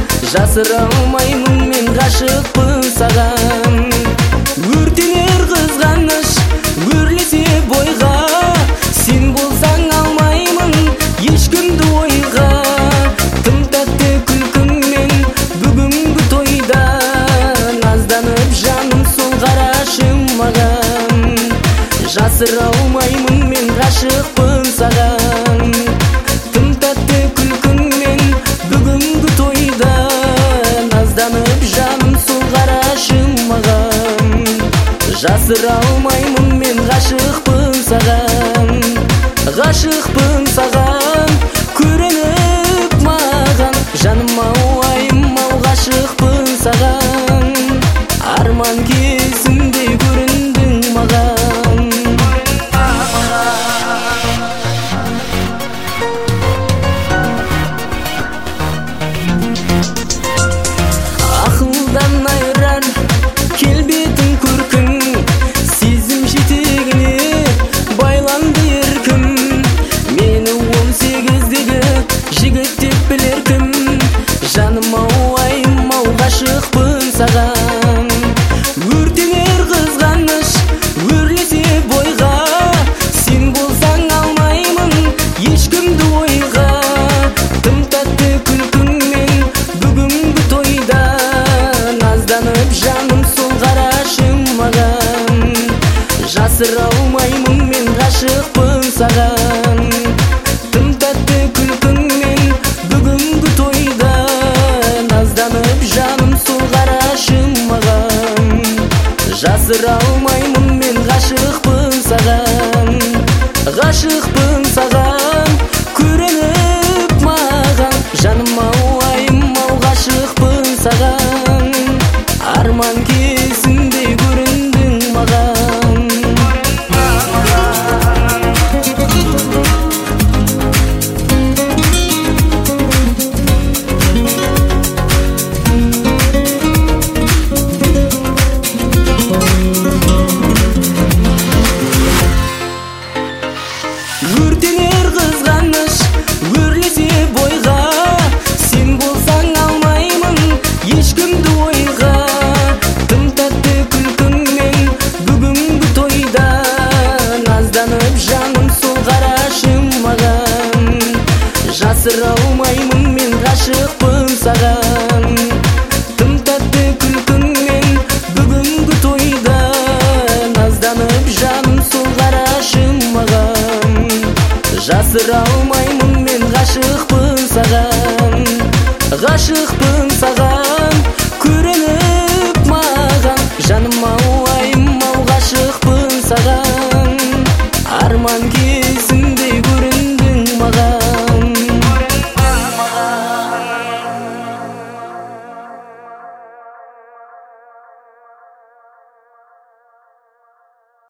жасыра алмаймын, мен ғашықпын саған. Өртенер қызғаныш, өрлесе бойға, сен болсаң алмаймын ешкімді ойға. Тым тәтті күлкіңмен бүгінгі тойда, назданып жаным сол қарашым маған. Жасыра алмаймын, мен ғашықпын саған. Тым тәтті күлкіңмен бүгінгі тойда, назданып жаным сол қарашым маған. Жасыра алмаймын, мен ғашықпын саған. Ғашықпын саған, көрініп маған, жаным ау айым ау, ғашықпын саған. Арман кезіндей көріндің маған. Ақылдан айырар келбетің көркің, сезім жетегіне байланды еркім. Мені 18-дегі жігіт деп білер кім? Жаным ау айым ау, ғашықпын саған. Өртенер қызғаныш, өрлесе бойға, сен болсаң алмаймын ешкімді ойға. Тым тәтті күлкіңмен бүгінгі тойда, назданып жаным сол қарашым маған. Жасыра алмаймын, мен ғашықпын саған. Тым тәтті күлкіңмен бүгінгі тойда, назданып жаным сол қарашым маған. Жасыра алмаймын, мен ғашықпын саған. Ғашықпын саған, көрініп маған, жаным ау айым ау, ғашықпын саған. Арман кезіндей көріндің маған. Өртенер қызғаныш, өрлесе бойға, сен болсаң алмаймын ешкімді ойға. Тым тәтті күлкіңмен бүгінгі тойда, назданып жаным сол қарашым маған. Жасыра алмаймын, мен ғашықпын саған. Тым тәтті күлкіңмен бүгінгі тойда, назданып жаным сол қарашым маған. Жасыра алмаймын, мен ғашықпын саған. Ғашықпын саған, көрініп маған, жаным ау айым ау, ғашықпын саған. Арман